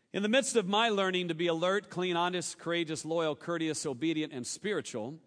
In the midst of my learning to be alert, clean, honest, courageous, loyal, courteous, obedient, and spiritual,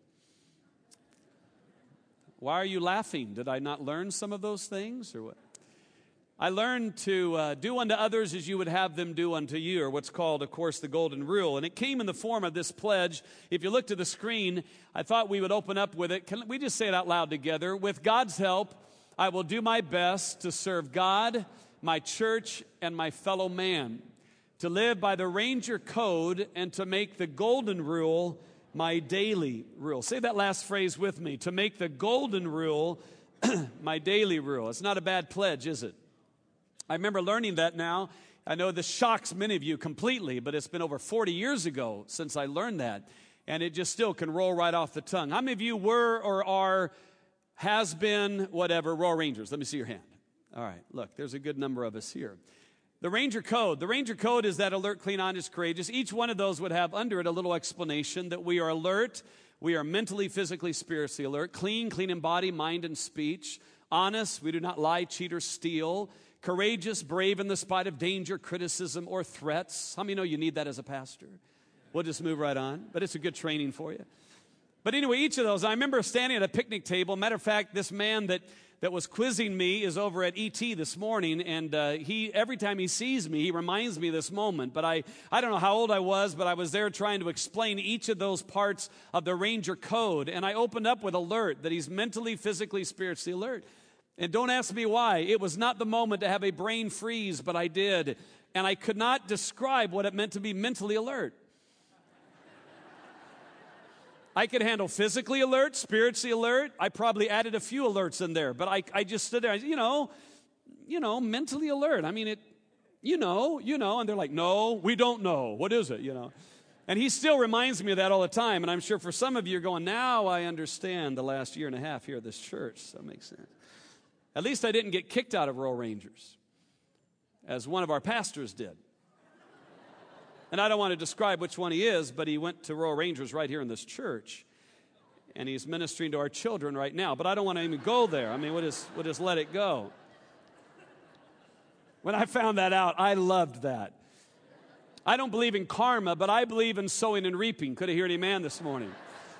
why are you laughing? Did I not learn some of those things or what? I learned to do unto others as you would have them do unto you, or what's called, of course, the Golden Rule. And it came in the form of this pledge. If you look to the screen, I thought we would open up with it. Can we just say it out loud together? With God's help, I will do my best to serve God, my church, and my fellow man, to live by the Ranger Code and to make the Golden Rule my daily rule. Say that last phrase with me. To make the Golden Rule my daily rule. It's not a bad pledge, is it? I remember learning that now. I know this shocks many of you completely, but it's been over 40 years ago since I learned that. And it just still can roll right off the tongue. How many of you were or are, has been, whatever, Royal Rangers? Let me see your hand. All right, look, there's a good number of us here. The Ranger Code. The Ranger Code is that alert, clean, honest, courageous. Each one of those would have under it a little explanation that we are alert, we are mentally, physically, spiritually alert, clean in body, mind, and speech, honest, we do not lie, cheat, or steal, courageous, brave in the spite of danger, criticism, or threats. How many know you need that as a pastor? We'll just move right on, but it's a good training for you. But anyway, each of those, I remember standing at a picnic table. Matter of fact, this man that was quizzing me is over at ET this morning, and he every time he sees me, he reminds me of this moment. But I don't know how old I was, but I was there trying to explain each of those parts of the Ranger Code, and I opened up with alert, that he's mentally, physically, spiritually alert. And don't ask me why. It was not the moment to have a brain freeze, but I did, and I could not describe what it meant to be mentally alert. I could handle physically alert, spiritually alert. I probably added a few alerts in there, but I just stood there, mentally alert. I mean, and they're like, no, we don't know. What is it, And he still reminds me of that all the time, and I'm sure for some of you are going, now I understand the last year and a half here at this church, so it makes sense. At least I didn't get kicked out of Royal Rangers, as one of our pastors did. And I don't want to describe which one he is, but he went to Royal Rangers right here in this church. And he's ministering to our children right now. But I don't want to even go there. I mean, we'll just let it go. When I found that out, I loved that. I don't believe in karma, but I believe in sowing and reaping. Could I hear an amen this morning?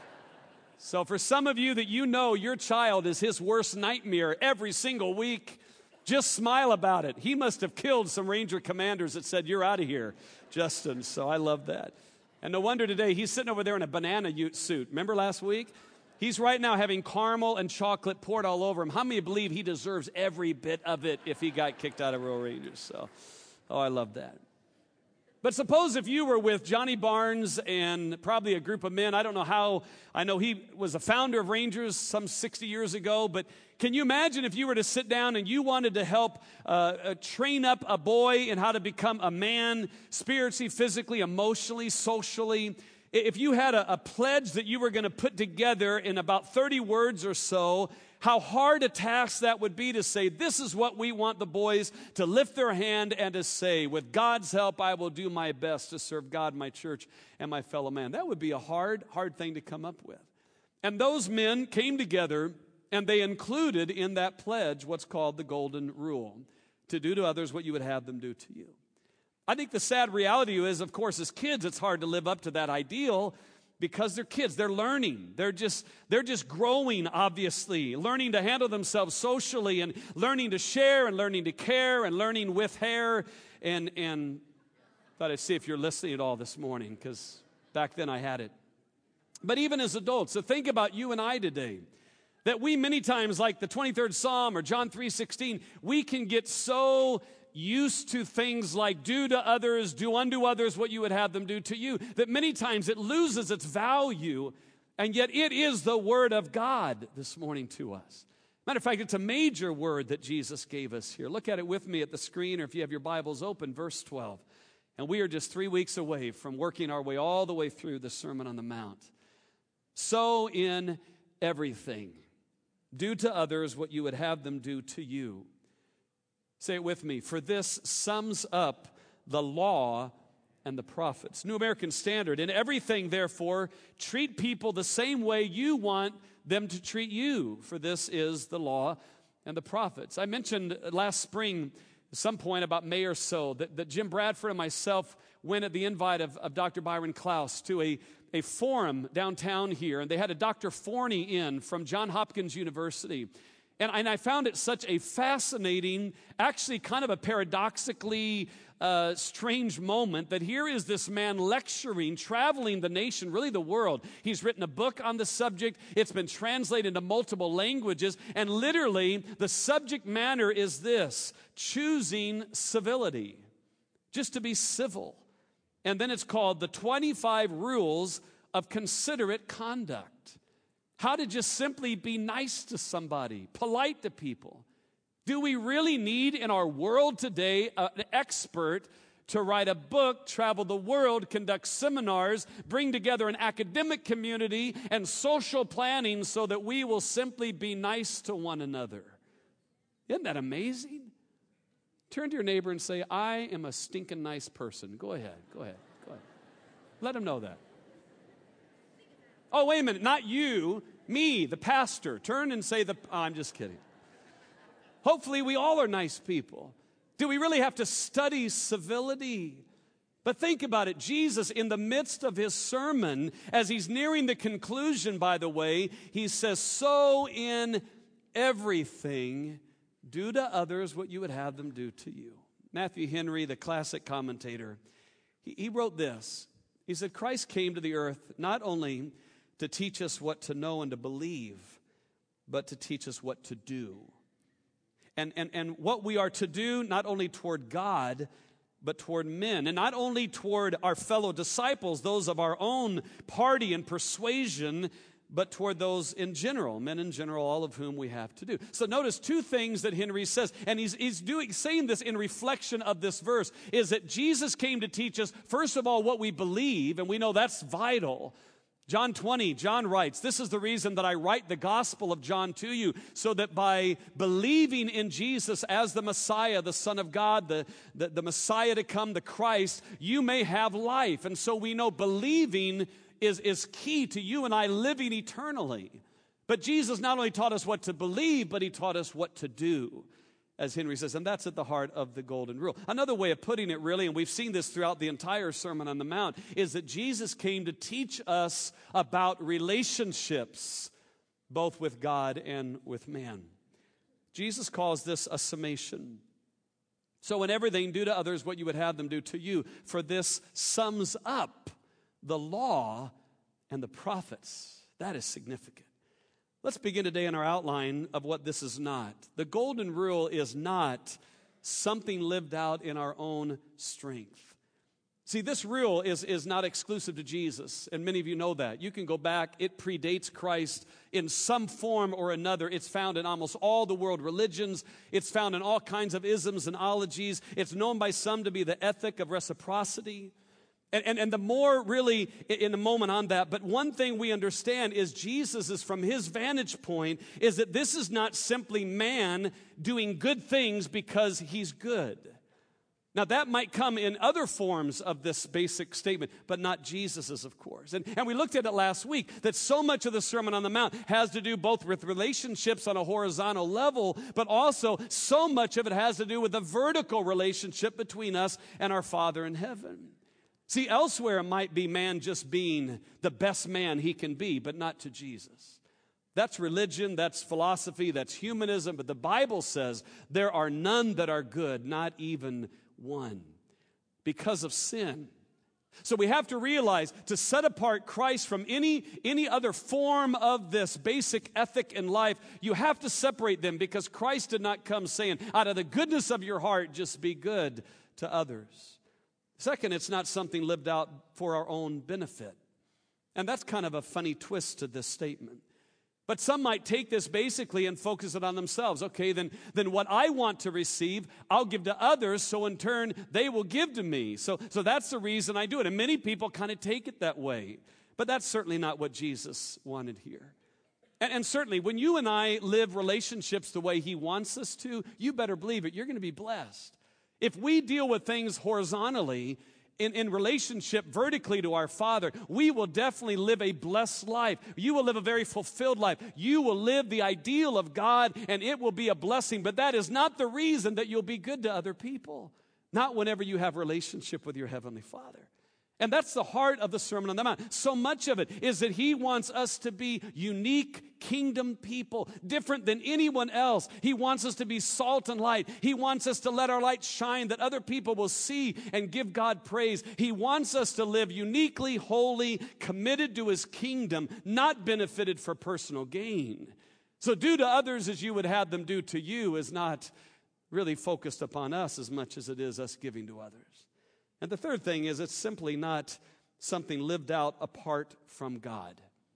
So for some of you that your child is his worst nightmare every single week, just smile about it. He must have killed some Ranger commanders that said, you're out of here, Justin. So I love that. And no wonder today he's sitting over there in a banana ute suit. Remember last week? He's right now having caramel and chocolate poured all over him. How many believe he deserves every bit of it if he got kicked out of Royal Rangers? So, I love that. But suppose if you were with Johnny Barnes and probably a group of men, I don't know how, I know he was a founder of Rangers some 60 years ago, but can you imagine if you were to sit down and you wanted to help train up a boy in how to become a man spiritually, physically, emotionally, socially? If you had a pledge that you were going to put together in about 30 words or so, how hard a task that would be to say, this is what we want the boys to lift their hand and to say, with God's help, I will do my best to serve God, my church, and my fellow man. That would be a hard thing to come up with. And those men came together and they included in that pledge what's called the Golden Rule, to do to others what you would have them do to you. I think the sad reality is, of course, as kids, it's hard to live up to that ideal because they're kids. They're learning. They're just growing, obviously, learning to handle themselves socially and learning to share and learning to care and learning with hair. And thought I'd see if you're listening at all this morning, because back then I had it. But even as adults, so think about you and I today, that we many times, like the 23rd Psalm or John 3:16, we can get so used to things like do to others, do unto others what you would have them do to you, that many times it loses its value, and yet it is the Word of God this morning to us. Matter of fact, it's a major word that Jesus gave us here. Look at it with me at the screen, or if you have your Bibles open, verse 12. And we are just 3 weeks away from working our way all the way through the Sermon on the Mount. So in everything, do to others what you would have them do to you. Say it with me. For this sums up the law and the prophets. New American Standard. In everything, therefore, treat people the same way you want them to treat you. For this is the law and the prophets. I mentioned last spring At some point about May or so, that Jim Bradford and myself went at the invite of Dr. Byron Klaus to a forum downtown here, and they had a Dr. Forney in from Johns Hopkins University. And I found it such a fascinating, actually kind of a paradoxically strange moment that here is this man lecturing, traveling the nation, really the world. He's written a book on the subject. It's been translated into multiple languages. And literally, the subject matter is this: choosing civility, just to be civil. And then it's called the 25 Rules of Considerate Conduct. How to just simply be nice to somebody, polite to people. Do we really need in our world today an expert to write a book, travel the world, conduct seminars, bring together an academic community and social planning so that we will simply be nice to one another? Isn't that amazing? Turn to your neighbor and say, I am a stinking nice person. Go ahead. Let him know that. Oh, wait a minute, not you, me, the pastor. Turn and say I'm just kidding. Hopefully we all are nice people. Do we really have to study civility? But think about it. Jesus, in the midst of his sermon, as he's nearing the conclusion, by the way, he says, so in everything, do to others what you would have them do to you. Matthew Henry, the classic commentator, he wrote this. He said, Christ came to the earth not only to teach us what to know and to believe, but to teach us what to do. And what we are to do not only toward God, but toward men. And not only toward our fellow disciples, those of our own party and persuasion, but toward those in general, men in general, all of whom we have to do. So notice two things that Henry says, and he's saying this in reflection of this verse, is that Jesus came to teach us, first of all, what we believe, and we know that's vital. John 20, John writes, this is the reason that I write the Gospel of John to you, so that by believing in Jesus as the Messiah, the Son of God, the Messiah to come, the Christ, you may have life. And so we know believing is key to you and I living eternally. But Jesus not only taught us what to believe, but he taught us what to do, as Henry says, and that's at the heart of the Golden Rule. Another way of putting it, really, and we've seen this throughout the entire Sermon on the Mount, is that Jesus came to teach us about relationships, both with God and with man. Jesus calls this a summation. So in everything, do to others what you would have them do to you, for this sums up the law and the prophets. That is significant. Let's begin today in our outline of what this is not. The Golden Rule is not something lived out in our own strength. See, this rule is not exclusive to Jesus, and many of you know that. You can go back. It predates Christ in some form or another. It's found in almost all the world religions. It's found in all kinds of isms and ologies. It's known by some to be the ethic of reciprocity. And the more really in a moment on that, but one thing we understand is Jesus is, from his vantage point, is that this is not simply man doing good things because he's good. Now that might come in other forms of this basic statement, but not Jesus's, of course. And we looked at it last week, that so much of the Sermon on the Mount has to do both with relationships on a horizontal level, but also so much of it has to do with the vertical relationship between us and our Father in heaven. See, elsewhere it might be man just being the best man he can be, but not to Jesus. That's religion, that's philosophy, that's humanism, but the Bible says there are none that are good, not even one, because of sin. So we have to realize, to set apart Christ from any other form of this basic ethic in life, you have to separate them, because Christ did not come saying, out of the goodness of your heart, just be good to others. Second, it's not something lived out for our own benefit. And that's kind of a funny twist to this statement. But some might take this basically and focus it on themselves. Okay, then what I want to receive, I'll give to others, so in turn, they will give to me. So that's the reason I do it. And many people kind of take it that way. But that's certainly not what Jesus wanted here. And certainly, when you and I live relationships the way he wants us to, you better believe it, you're going to be blessed. If we deal with things horizontally in relationship vertically to our Father, we will definitely live a blessed life. You will live a very fulfilled life. You will live the ideal of God, and it will be a blessing. But that is not the reason that you'll be good to other people. Not whenever you have relationship with your Heavenly Father. And that's the heart of the Sermon on the Mount. So much of it is that He wants us to be unique kingdom people, different than anyone else. He wants us to be salt and light. He wants us to let our light shine that other people will see and give God praise. He wants us to live uniquely, holy, committed to His kingdom, not benefited for personal gain. So do to others as you would have them do to you is not really focused upon us as much as it is us giving to others. And the third thing is it's simply not something lived out apart from God.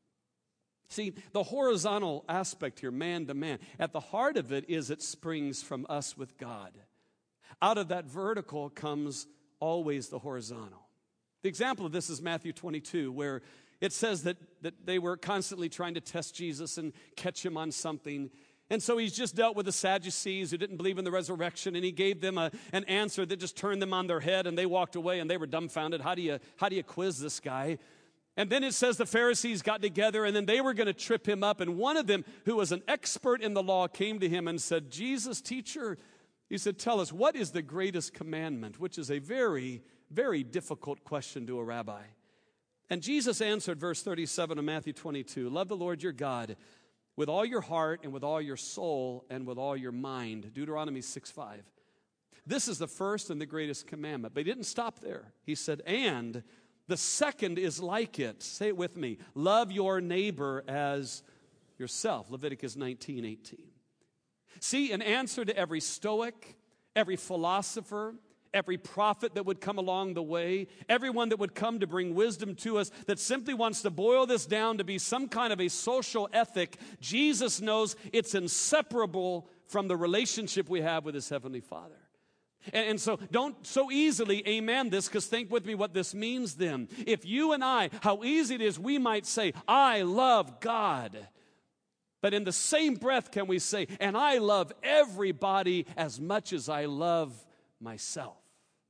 See, the horizontal aspect here, man to man, at the heart of it is it springs from us with God. Out of that vertical comes always the horizontal. The example of this is Matthew 22, where it says that they were constantly trying to test Jesus and catch Him on something. And so He's just dealt with the Sadducees who didn't believe in the resurrection, and He gave them an answer that just turned them on their head, and they walked away, and they were dumbfounded. How do you quiz this guy? And then it says the Pharisees got together, and then they were going to trip Him up, and one of them, who was an expert in the law, came to Him and said, Jesus, teacher, he said, tell us, what is the greatest commandment? Which is a very, very difficult question to a rabbi. And Jesus answered, verse 37 of Matthew 22, love the Lord your God with all your heart and with all your soul and with all your mind. Deuteronomy 6:5. This is the first and the greatest commandment. But He didn't stop there. He said, and the second is like it. Say it with me. Love your neighbor as yourself. Leviticus 19:18. See, in answer to every Stoic, every philosopher, every prophet that would come along the way, everyone that would come to bring wisdom to us that simply wants to boil this down to be some kind of a social ethic, Jesus knows it's inseparable from the relationship we have with His Heavenly Father. And so don't so easily amen this, because think with me what this means then. If you and I, how easy it is, we might say, I love God. But in the same breath can we say, and I love everybody as much as I love myself.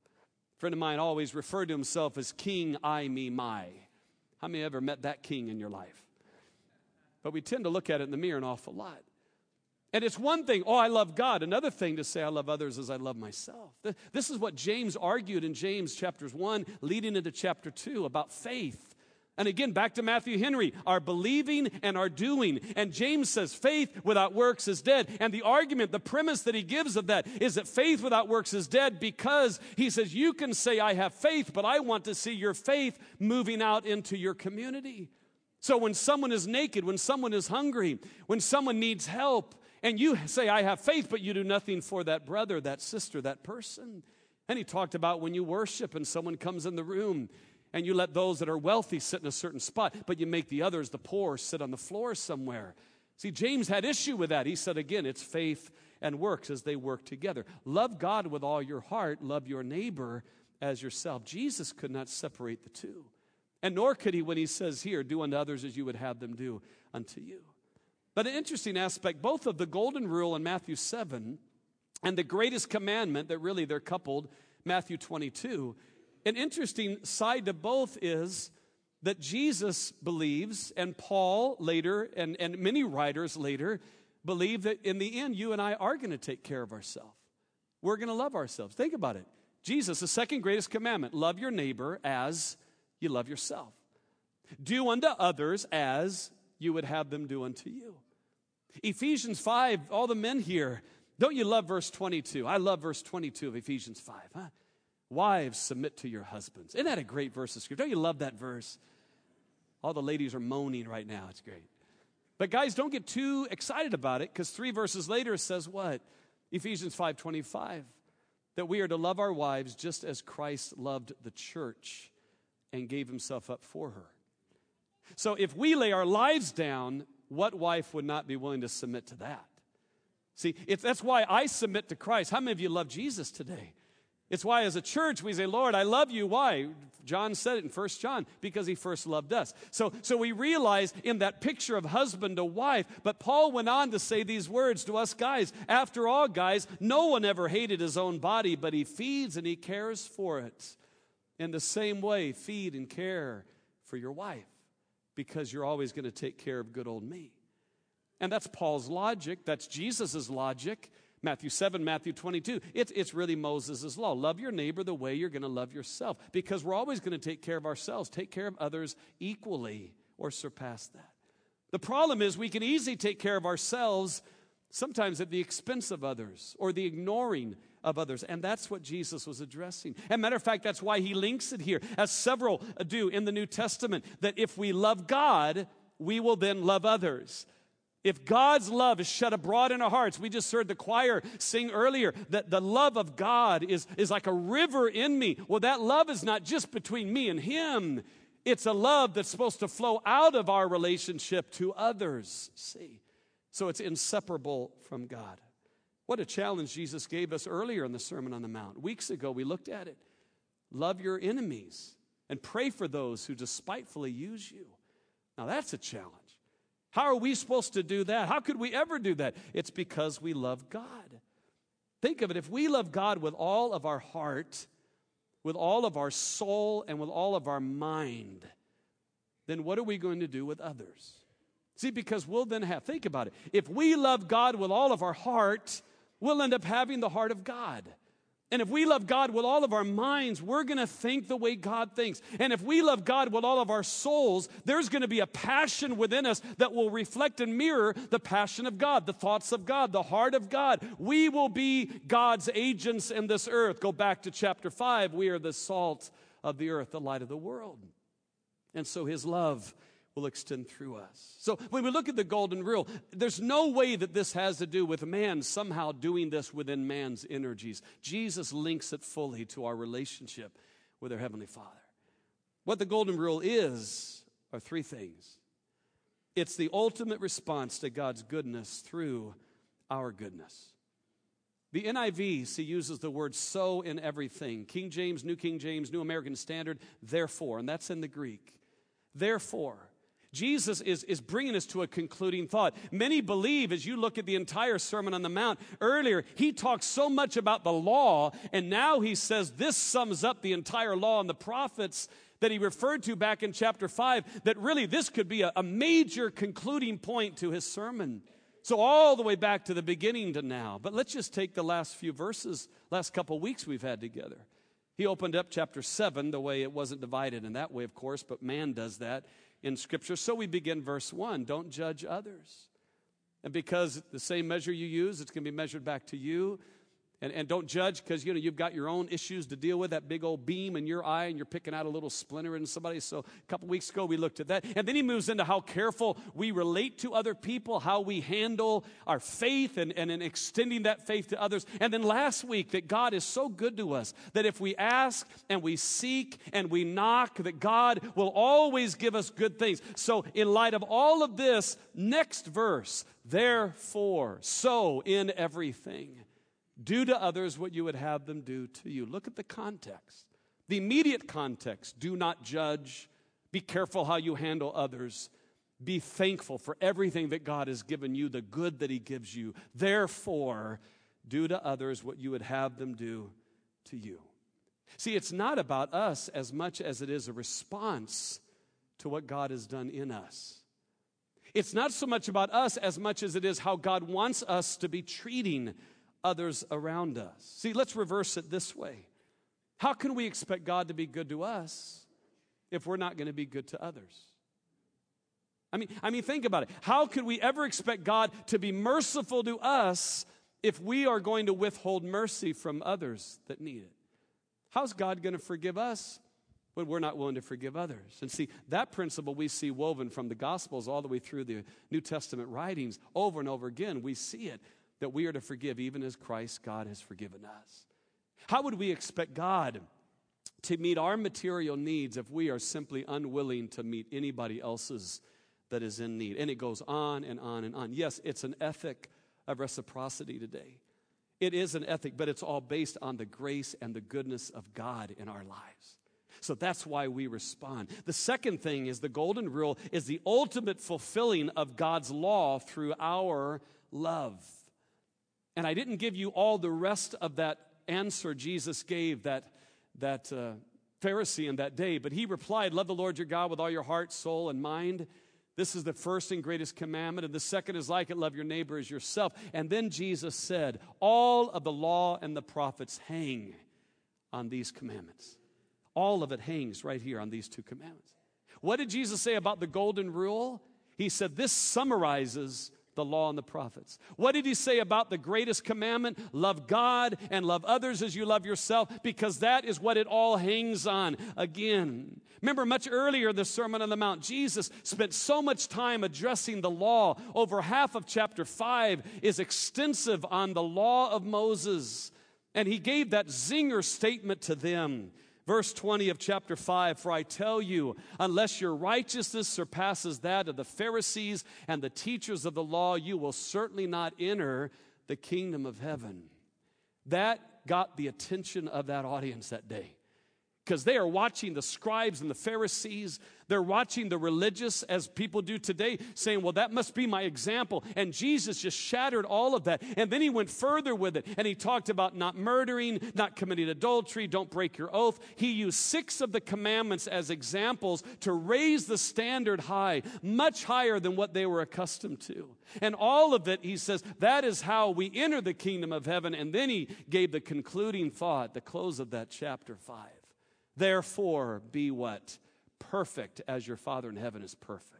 A friend of mine always referred to himself as King, I, me, my. How many ever met that king in your life? But we tend to look at it in the mirror an awful lot. And it's one thing, oh, I love God. Another thing to say I love others as I love myself. This is what James argued in James chapters 1 leading into chapter 2 about faith. And again, back to Matthew Henry, our believing and our doing. And James says faith without works is dead. And the argument, the premise that he gives of that is that faith without works is dead because he says you can say I have faith, but I want to see your faith moving out into your community. So when someone is naked, when someone is hungry, when someone needs help, and you say I have faith, but you do nothing for that brother, that sister, that person. And he talked about when you worship and someone comes in the room, and you let those that are wealthy sit in a certain spot, but you make the others, the poor, sit on the floor somewhere. See, James had issue with that. He said, again, it's faith and works as they work together. Love God with all your heart. Love your neighbor as yourself. Jesus could not separate the two. And nor could He when He says here, do unto others as you would have them do unto you. But an interesting aspect, both of the golden rule in Matthew 7 and the greatest commandment that really they're coupled, Matthew 22, an interesting side to both is that Jesus believes, and Paul later, and many writers later, believe that in the end, you and I are going to take care of ourselves. We're going to love ourselves. Think about it. Jesus, the second greatest commandment, love your neighbor as you love yourself. Do unto others as you would have them do unto you. Ephesians 5, all the men here, don't you love verse 22? I love verse 22 of Ephesians 5, huh? Wives, submit to your husbands. Isn't that a great verse of Scripture? Don't you love that verse? All the ladies are moaning right now. It's great. But guys, don't get too excited about it, because 3 verses later it says what? Ephesians 5:25, that we are to love our wives just as Christ loved the church and gave Himself up for her. So if we lay our lives down, what wife would not be willing to submit to that? See, that's why I submit to Christ. How many of you love Jesus today? It's why as a church we say, Lord, I love you. Why? John said it in 1 John, because He first loved us. So we realize in that picture of husband to wife, but Paul went on to say these words to us guys. After all, guys, no one ever hated his own body, but he feeds and he cares for it. In the same way, feed and care for your wife, because you're always going to take care of good old me. And that's Paul's logic. That's Jesus' logic. Matthew 7, Matthew 22. It's really Moses' law. Love your neighbor the way you're going to love yourself, because we're always going to take care of ourselves. Take care of others equally or surpass that. The problem is we can easily take care of ourselves sometimes at the expense of others or the ignoring of others. And that's what Jesus was addressing. As a matter of fact, that's why he links it here, as several do in the New Testament, that if we love God, we will then love others. If God's love is shed abroad in our hearts, we just heard the choir sing earlier that the love of God is like a river in me. Well, that love is not just between me and him. It's a love that's supposed to flow out of our relationship to others. See? So it's inseparable from God. What a challenge Jesus gave us earlier in the Sermon on the Mount. Weeks ago, we looked at it. Love your enemies and pray for those who despitefully use you. Now, that's a challenge. How are we supposed to do that? How could we ever do that? It's because we love God. Think of it. If we love God with all of our heart, with all of our soul, and with all of our mind, then what are we going to do with others? See, because we'll then have, think about it. If we love God with all of our heart, we'll end up having the heart of God. And if we love God with all of our minds, we're going to think the way God thinks. And if we love God with all of our souls, there's going to be a passion within us that will reflect and mirror the passion of God, the thoughts of God, the heart of God. We will be God's agents in this earth. Go back to chapter 5. We are the salt of the earth, the light of the world. And so his love will extend through us. So when we look at the golden rule, there's no way that this has to do with man somehow doing this within man's energies. Jesus links it fully to our relationship with our Heavenly Father. What the golden rule is are three things. It's the ultimate response to God's goodness through our goodness. The NIV uses the word so in everything. King James, New King James, New American Standard, therefore, and that's in the Greek. Therefore, Jesus is bringing us to a concluding thought. Many believe, as you look at the entire Sermon on the Mount, earlier he talked so much about the law, and now he says this sums up the entire law and the prophets that he referred to back in chapter 5, that really this could be a major concluding point to his sermon. So all the way back to the beginning to now. But let's just take the last few verses, last couple weeks we've had together. He opened up chapter 7 the way it wasn't divided in that way, of course, but man does that in Scripture. So we begin verse 1. Don't judge others. And because the same measure you use, it's going to be measured back to you. And don't judge because, you've got your own issues to deal with, that big old beam in your eye, and you're picking out a little splinter in somebody. So a couple weeks ago, we looked at that. And then he moves into how careful we relate to other people, how we handle our faith and in extending that faith to others. And then last week, that God is so good to us that if we ask and we seek and we knock, that God will always give us good things. So in light of all of this, next verse, therefore, so in everything, do to others what you would have them do to you. Look at the context. The immediate context. Do not judge. Be careful how you handle others. Be thankful for everything that God has given you, the good that he gives you. Therefore, do to others what you would have them do to you. See, it's not about us as much as it is a response to what God has done in us. It's not so much about us as much as it is how God wants us to be treating others around us. See, let's reverse it this way. How can we expect God to be good to us if we're not going to be good to others? I mean, think about it. How could we ever expect God to be merciful to us if we are going to withhold mercy from others that need it? How's God going to forgive us when we're not willing to forgive others? And see, that principle we see woven from the Gospels all the way through the New Testament writings over and over again. We see it, that we are to forgive even as Christ, God, has forgiven us. How would we expect God to meet our material needs if we are simply unwilling to meet anybody else's that is in need? And it goes on and on and on. Yes, it's an ethic of reciprocity today. It is an ethic, but it's all based on the grace and the goodness of God in our lives. So that's why we respond. The second thing is the golden rule is the ultimate fulfilling of God's law through our love. And I didn't give you all the rest of that answer Jesus gave, that Pharisee in that day, but he replied, love the Lord your God with all your heart, soul, and mind. This is the first and greatest commandment, and the second is like it, love your neighbor as yourself. And then Jesus said, all of the law and the prophets hang on these commandments. All of it hangs right here on these two commandments. What did Jesus say about the golden rule? He said, this summarizes the law and the prophets. What did he say about the greatest commandment? Love God and love others as you love yourself, because that is what it all hangs on. Again, remember much earlier the Sermon on the Mount, Jesus spent so much time addressing the law. Over half of chapter 5 is extensive on the law of Moses. And he gave that zinger statement to them. Verse 20 of chapter 5, for I tell you, unless your righteousness surpasses that of the Pharisees and the teachers of the law, you will certainly not enter the kingdom of heaven. That got the attention of that audience that day, because they are watching the scribes and the Pharisees. They're watching the religious, as people do today, saying, well, that must be my example. And Jesus just shattered all of that. And then he went further with it. And he talked about not murdering, not committing adultery, don't break your oath. He used 6 of the commandments as examples to raise the standard high, much higher than what they were accustomed to. And all of it, he says, that is how we enter the kingdom of heaven. And then he gave the concluding thought, the close of that chapter 5. Therefore, be what? Perfect as your Father in heaven is perfect.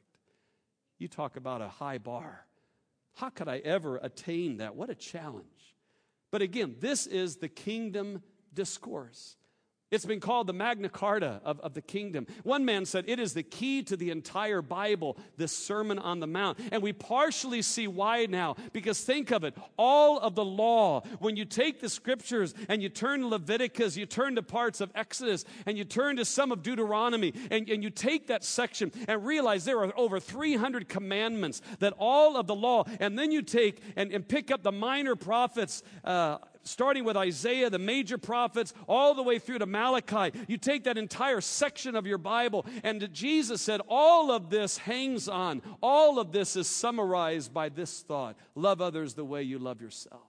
You talk about a high bar. How could I ever attain that? What a challenge. But again, this is the kingdom discourse. It's been called the Magna Carta of the kingdom. One man said it is the key to the entire Bible, this Sermon on the Mount. And we partially see why now, because think of it, all of the law, when you take the scriptures and you turn to Leviticus, you turn to parts of Exodus, and you turn to some of Deuteronomy, and you take that section and realize there are over 300 commandments, that all of the law, and then you take and pick up the minor prophets, starting with Isaiah, the major prophets, all the way through to Malachi. You take that entire section of your Bible, and Jesus said all of this hangs on. All of this is summarized by this thought: love others the way you love yourself.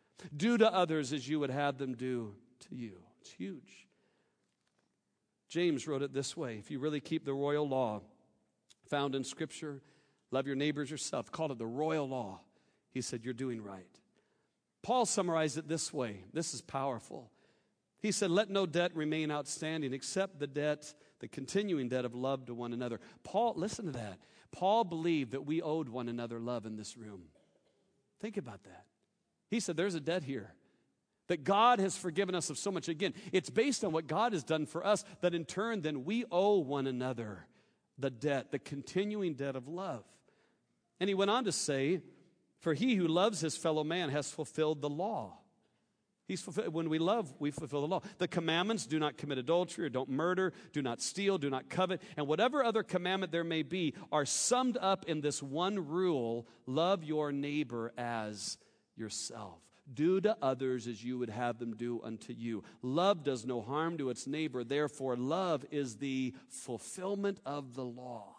Do to others as you would have them do to you. It's huge. James wrote it this way: if you really keep the royal law found in Scripture, love your neighbors yourself, called it the royal law, he said, you're doing right. Paul summarized it this way. This is powerful. He said, let no debt remain outstanding except the debt, the continuing debt of love to one another. Paul, listen to that. Paul believed that we owed one another love in this room. Think about that. He said, there's a debt here, that God has forgiven us of so much. Again, it's based on what God has done for us, that in turn then we owe one another the debt, the continuing debt of love. And he went on to say, for he who loves his fellow man has fulfilled the law. When we love, we fulfill the law. The commandments: do not commit adultery, or don't murder, do not steal, do not covet, and whatever other commandment there may be are summed up in this one rule: love your neighbor as yourself. Do to others as you would have them do unto you. Love does no harm to its neighbor. Therefore, love is the fulfillment of the law.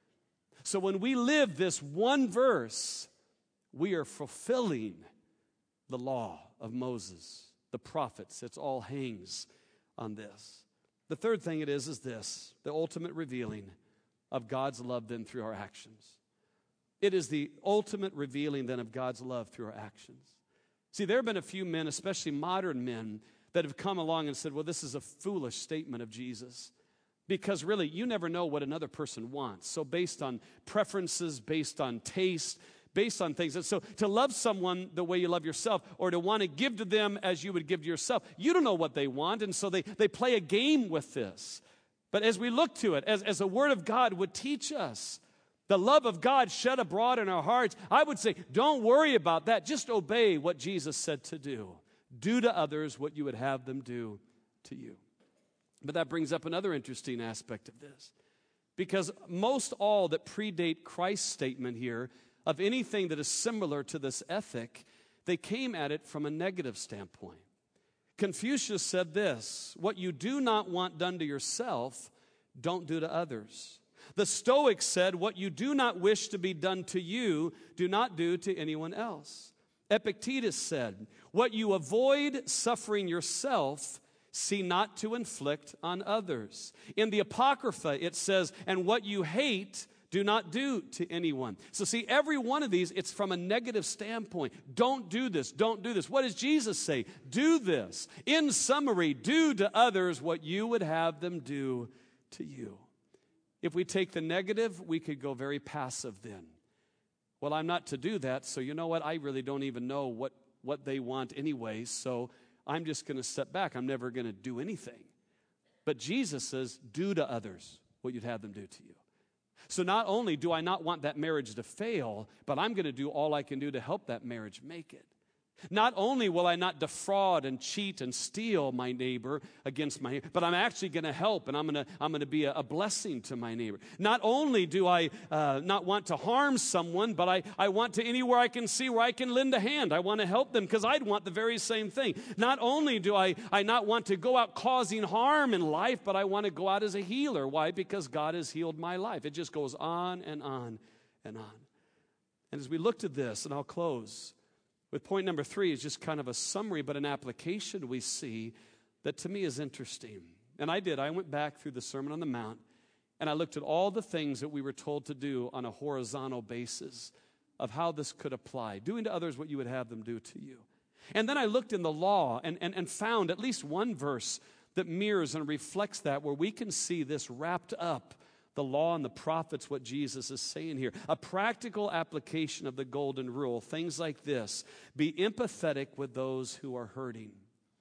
So when we live this one verse, we are fulfilling the law of Moses, the prophets. It all hangs on this. The third thing it is this: the ultimate revealing of God's love then through our actions. It is the ultimate revealing then of God's love through our actions. See, there have been a few men, especially modern men, that have come along and said, well, this is a foolish statement of Jesus. Because really, you never know what another person wants. So based on preferences, based on taste, based on things. And so to love someone the way you love yourself, or to want to give to them as you would give to yourself, you don't know what they want. And so they play a game with this. But as we look to it, as the Word of God would teach us, the love of God shed abroad in our hearts, I would say, don't worry about that. Just obey what Jesus said to do. Do to others what you would have them do to you. But that brings up another interesting aspect of this. Because most all that predate Christ's statement here of anything that is similar to this ethic, they came at it from a negative standpoint. Confucius said this: what you do not want done to yourself, don't do to others. The Stoics said, what you do not wish to be done to you, do not do to anyone else. Epictetus said, what you avoid suffering yourself, See not to inflict on others. In the Apocrypha, it says, and what you hate, do not do to anyone. So see, every one of these, it's from a negative standpoint. Don't do this. Don't do this. What does Jesus say? Do this. In summary, do to others what you would have them do to you. If we take the negative, we could go very passive then. Well, I'm not to do that, so you know what? I really don't even know what they want anyway, so I'm just going to step back. I'm never going to do anything. But Jesus says, do to others what you'd have them do to you. So not only do I not want that marriage to fail, but I'm going to do all I can do to help that marriage make it. Not only will I not defraud and cheat and steal my neighbor against my neighbor, but I'm actually going to help, and I'm going to be a blessing to my neighbor. Not only do I not want to harm someone, but I want to anywhere I can see where I can lend a hand. I want to help them because I'd want the very same thing. Not only do I not want to go out causing harm in life, but I want to go out as a healer. Why? Because God has healed my life. It just goes on and on and on. And as we looked at this, and I'll close with point number 3, is just kind of a summary, but an application we see that to me is interesting. And I went back through the Sermon on the Mount, and I looked at all the things that we were told to do on a horizontal basis of how this could apply, doing to others what you would have them do to you. And then I looked in the law and found at least one verse that mirrors and reflects that, where we can see this wrapped up, the law and the prophets, what Jesus is saying here. A practical application of the golden rule, things like this: be empathetic with those who are hurting,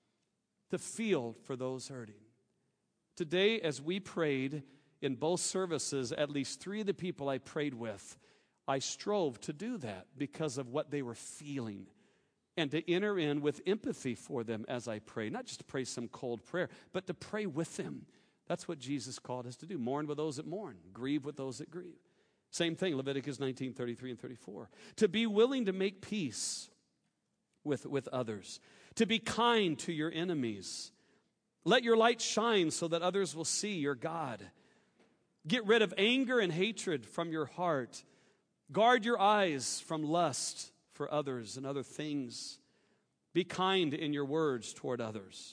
to feel for those hurting. Today, as we prayed in both services, at least 3 of the people I prayed with, I strove to do that because of what they were feeling, and to enter in with empathy for them as I pray. Not just to pray some cold prayer, but to pray with them. That's what Jesus called us to do. Mourn with those that mourn. Grieve with those that grieve. Same thing, Leviticus 19:33 and 34. To be willing to make peace with others. To be kind to your enemies. Let your light shine so that others will see your God. Get rid of anger and hatred from your heart. Guard your eyes from lust for others and other things. Be kind in your words toward others.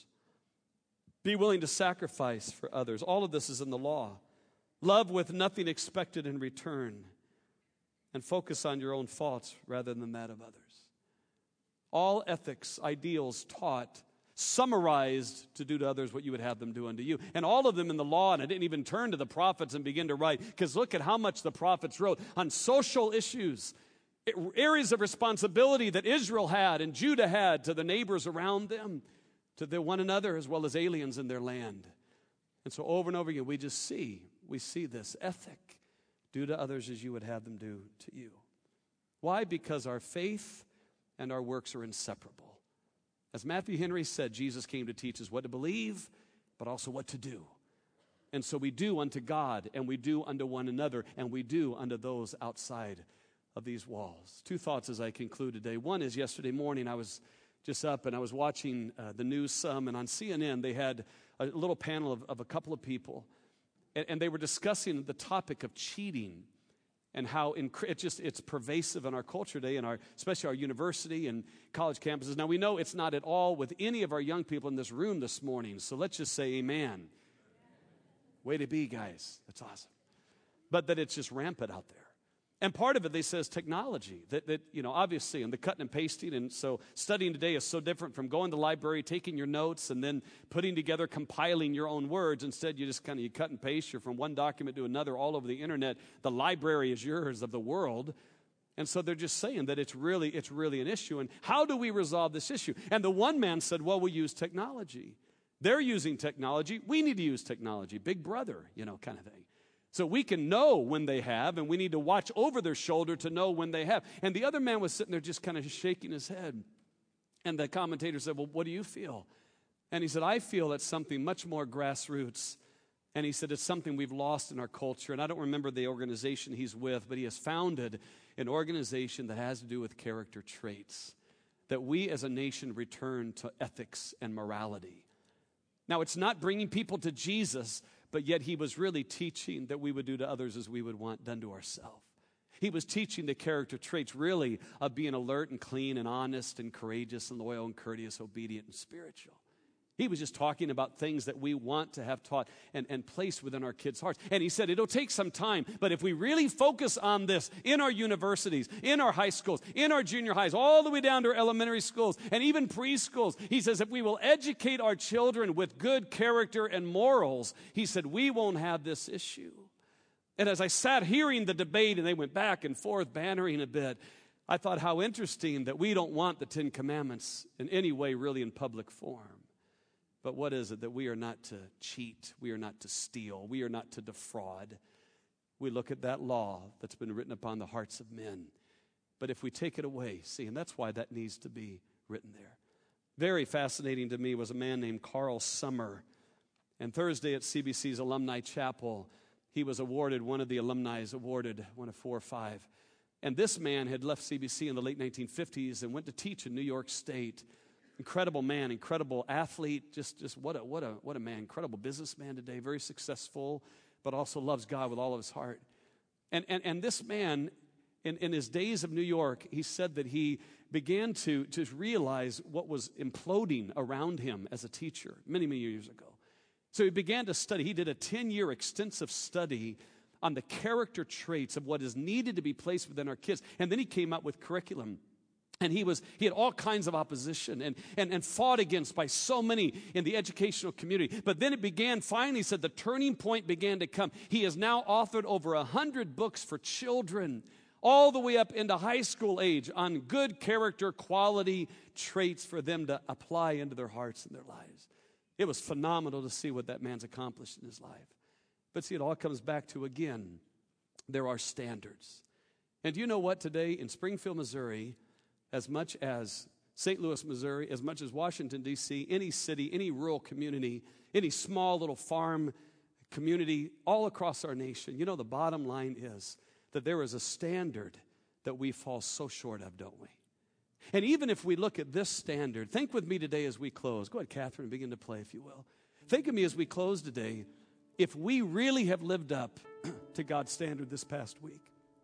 Be willing to sacrifice for others. All of this is in the law. Love with nothing expected in return. And focus on your own faults rather than that of others. All ethics, ideals taught, summarized to do to others what you would have them do unto you. And all of them in the law, and I didn't even turn to the prophets and begin to write, because look at how much the prophets wrote on social issues, areas of responsibility that Israel had and Judah had to the neighbors around them, to their one another, as well as aliens in their land. And so over and over again, we see this ethic: do to others as you would have them do to you. Why? Because our faith and our works are inseparable. As Matthew Henry said, Jesus came to teach us what to believe, but also what to do. And so we do unto God, and we do unto one another, and we do unto those outside of these walls. 2 thoughts as I conclude today. One is, yesterday morning I was just up and I was watching the news some, and on CNN they had a little panel of a couple of people, and they were discussing the topic of cheating and how it's pervasive in our culture today, and especially our university and college campuses. Now we know it's not at all with any of our young people in this room this morning, so let's just say amen. Way to be, guys. That's awesome. But that it's just rampant out there. And part of it, they say, is technology. That obviously, and the cutting and pasting. And so studying today is so different from going to the library, taking your notes, and then putting together, compiling your own words. Instead, you just you cut and paste. You're from one document to another all over the internet. The library is yours of the world. And so they're just saying that it's really an issue. And how do we resolve this issue? And the one man said, well, we use technology. They're using technology. We need to use technology. Big brother, kind of thing. So we can know when they have, and we need to watch over their shoulder to know when they have. And the other man was sitting there just kind of shaking his head. And the commentator said, well, what do you feel? And he said, I feel it's something much more grassroots. And he said, it's something we've lost in our culture. And I don't remember the organization he's with, but he has founded an organization that has to do with character traits, that we as a nation return to ethics and morality. Now, it's not bringing people to Jesus, but yet he was really teaching that we would do to others as we would want done to ourselves. He was teaching the character traits really of being alert and clean and honest and courageous and loyal and courteous, obedient and spiritual. He was just talking about things that we want to have taught and placed within our kids' hearts. And he said it'll take some time, but if we really focus on this in our universities, in our high schools, in our junior highs, all the way down to our elementary schools, and even preschools, he says if we will educate our children with good character and morals, he said we won't have this issue. And as I sat hearing the debate, and they went back and forth, bantering a bit, I thought how interesting that we don't want the Ten Commandments in any way really in public form. But what is it? That we are not to cheat. We are not to steal. We are not to defraud. We look at that law that's been written upon the hearts of men. But if we take it away, see, and that's why that needs to be written there. Very fascinating to me was a man named Carl Summer. And Thursday at CBC's Alumni Chapel, he was awarded, one of the alumni is awarded, one of 4 or 5. And this man had left CBC in the late 1950s and went to teach in New York State. Incredible man, incredible athlete, just what a man, incredible businessman today, very successful, but also loves God with all of his heart. And this man, in his days of New York, he said that he began to realize what was imploding around him as a teacher many, many years ago. So he began to study. He did a 10-year extensive study on the character traits of what is needed to be placed within our kids. And then he came up with curriculum. And he had all kinds of opposition and fought against by so many in the educational community. But then it began, finally, he said the turning point began to come. He has now authored over 100 books for children, all the way up into high school age, on good character, quality traits for them to apply into their hearts and their lives. It was phenomenal to see what that man's accomplished in his life. But see, it all comes back to, again, there are standards. And do you know what today in Springfield, Missouri, as much as St. Louis, Missouri, as much as Washington, D.C., any city, any rural community, any small little farm community, all across our nation, you know, the bottom line is that there is a standard that we fall so short of, don't we? And even if we look at this standard, think with me today as we close. Go ahead, Catherine, and begin to play, if you will. Think of me as we close today. If we really have lived up to God's standard this past week,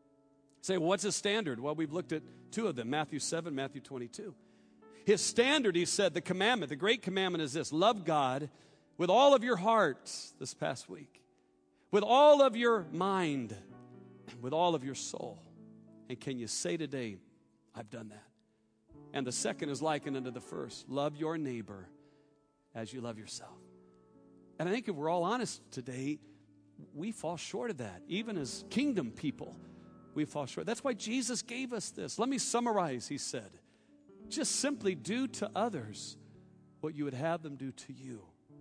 say, well, what's his standard? Well, we've looked at 2 of them, Matthew 7, Matthew 22. His standard, he said, the commandment, the great commandment is this: love God with all of your heart this past week, with all of your mind, with all of your soul. And can you say today, I've done that? And the second is likened unto the first: love your neighbor as you love yourself. And I think if we're all honest today, we fall short of that, even as kingdom people. We fall short. That's why Jesus gave us this. Let me summarize, he said. Just simply do to others what you would have them do to you.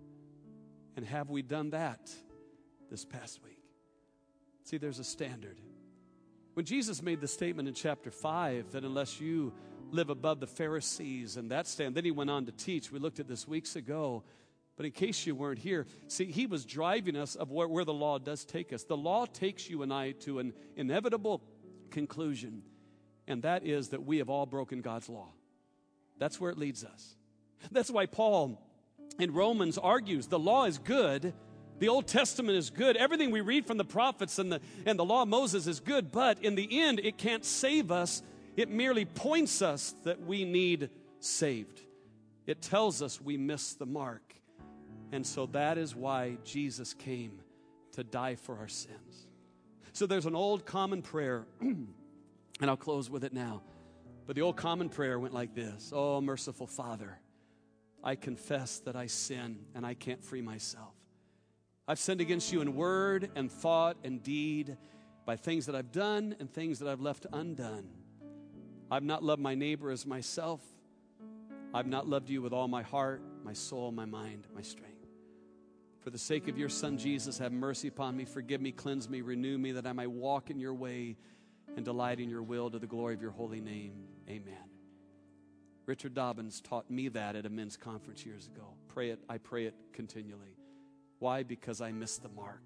And have we done that this past week? See, there's a standard. When Jesus made the statement in chapter 5 that unless you live above the Pharisees and that stand, then he went on to teach. We looked at this weeks ago. But in case you weren't here, see, he was driving us of where the law does take us. The law takes you and I to an inevitable conclusion, and that is that we have all broken God's law. That's where it leads us. That's why Paul in Romans argues the law is good, the Old Testament is good, everything we read from the prophets and the law of Moses is good, but in the end, it can't save us. It merely points us that we need saved. It tells us we missed the mark. And so that is why Jesus came to die for our sins. So there's an old common prayer, and I'll close with it now. But the old common prayer went like this: oh, merciful Father, I confess that I sin and I can't free myself. I've sinned against you in word and thought and deed, by things that I've done and things that I've left undone. I've not loved my neighbor as myself. I've not loved you with all my heart, my soul, my mind, my strength. For the sake of your Son, Jesus, have mercy upon me, forgive me, cleanse me, renew me, that I might walk in your way and delight in your will to the glory of your holy name. Amen. Richard Dobbins taught me that at a men's conference years ago. I pray it continually. Why? Because I missed the mark.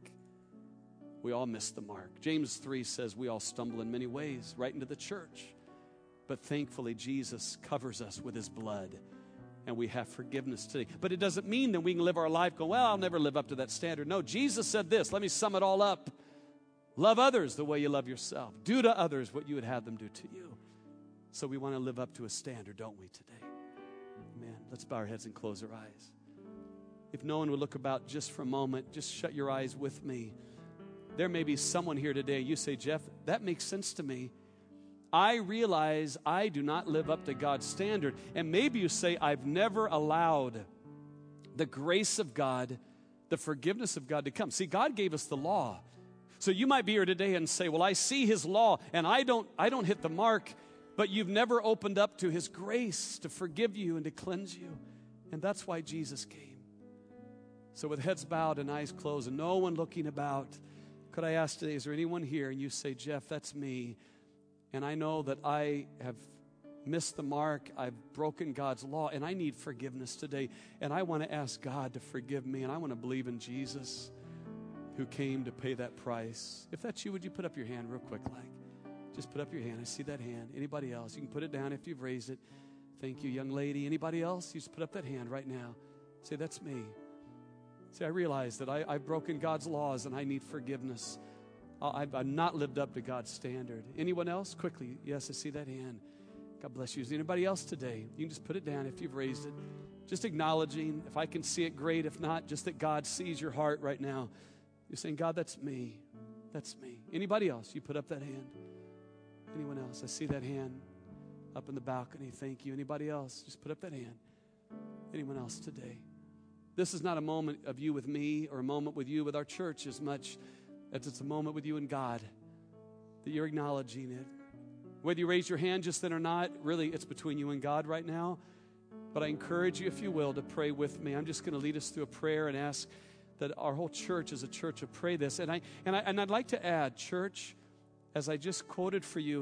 We all miss the mark. James 3 says we all stumble in many ways, right into the church. But thankfully, Jesus covers us with his blood. And we have forgiveness today. But it doesn't mean that we can live our life going, well, I'll never live up to that standard. No, Jesus said this. Let me sum it all up. Love others the way you love yourself. Do to others what you would have them do to you. So we want to live up to a standard, don't we, today? Amen. Let's bow our heads and close our eyes. if no one would look about just for a moment, just shut your eyes with me. There may be someone here today, you say, Jeff, that makes sense to me. I realize I do not live up to God's standard. And maybe you say, I've never allowed the grace of God, the forgiveness of God to come. See, God gave us the law. So you might be here today and say, well, I see His law and I don't hit the mark, but you've never opened up to His grace to forgive you and to cleanse you. And that's why Jesus came. So with heads bowed and eyes closed and no one looking about, could I ask today, is there anyone here and you say, Jeff, that's me, and I know that I have missed the mark, I've broken God's law, and I need forgiveness today, and I want to ask God to forgive me, and I want to believe in Jesus who came to pay that price. If that's you, would you put up your hand real quick? Just put up your hand. I see that hand. Anybody else? You can put it down if you've raised it. Thank you, young lady. Anybody else? You just put up that hand right now. Say, that's me. Say, I realize that I've broken God's laws and I need forgiveness. I've not lived up to God's standard. Anyone else? Quickly. Yes, I see that hand. God bless you. Is there anybody else today? You can just put it down if you've raised it. Just acknowledging, if I can see it, great. If not, just that God sees your heart right now. You're saying, God, that's me. That's me. Anybody else? You put up that hand. Anyone else? I see that hand up in the balcony. Thank you. Anybody else? Just put up that hand. Anyone else today? This is not a moment of you with me or a moment with you with our church as much as it's a moment with you and God, that you're acknowledging it. Whether you raise your hand just then or not, really it's between you and God right now. But I encourage you, if you will, to pray with me. I'm just going to lead us through a prayer and ask that our whole church as a church would pray this. And I'd like to add, church, as I just quoted for you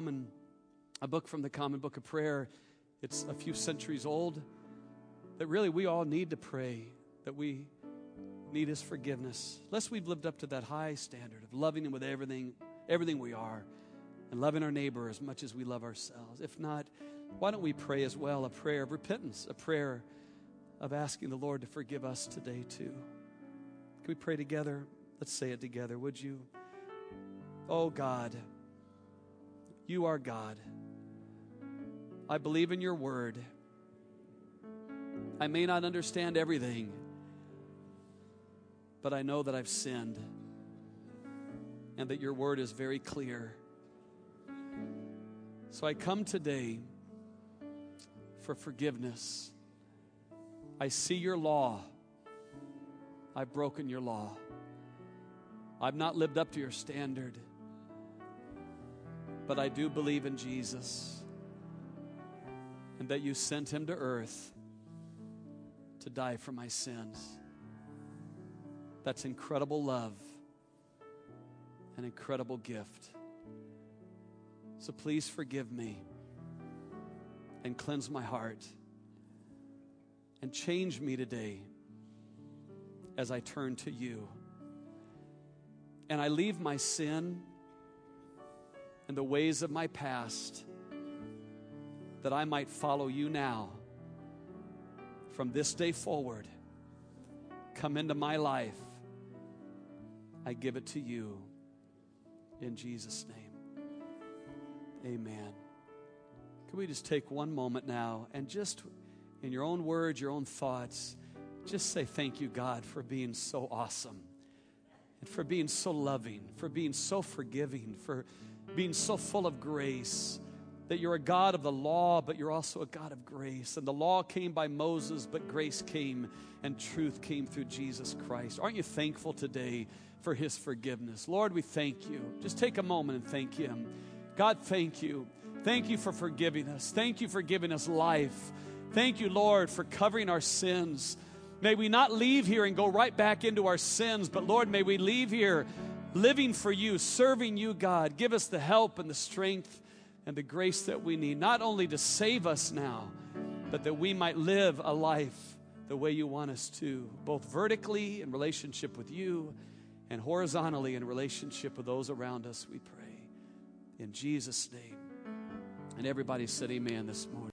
a book from the Common Book of Prayer. It's a few centuries old. That really we all need to pray, that we need His forgiveness. Lest we've lived up to that high standard of loving Him with everything we are, and loving our neighbor as much as we love ourselves. If not, why don't we pray as well a prayer of repentance, a prayer of asking the Lord to forgive us today too. Can we pray together? Let's say it together, would you? Oh God, You are God. I believe in Your word. I may not understand everything, but I know that I've sinned and that Your word is very clear. So I come today for forgiveness. I see Your law. I've broken Your law. I've not lived up to Your standard, but I do believe in Jesus and that You sent Him to earth to die for my sins. That's incredible love, an incredible gift. So please forgive me and cleanse my heart and change me today as I turn to You. And I leave my sin and the ways of my past that I might follow You now. From this day forward, come into my life. I give it to You in Jesus' name. Amen. Can we just take one moment now and just in your own words, your own thoughts, just say thank you, God, for being so awesome and for being so loving, for being so forgiving, for being so full of grace. That You're a God of the law, but You're also a God of grace. And the law came by Moses, but grace came and truth came through Jesus Christ. Aren't you thankful today for His forgiveness? Lord, we thank You. Just take a moment and thank Him. God, thank You. Thank You for forgiving us. Thank You for giving us life. Thank You, Lord, for covering our sins. May we not leave here and go right back into our sins, but Lord, may we leave here living for You, serving You, God. Give us the help and the strength and the grace that we need, not only to save us now, but that we might live a life the way You want us to, both vertically in relationship with You and horizontally in relationship with those around us, we pray. In Jesus' name. And everybody said amen this morning.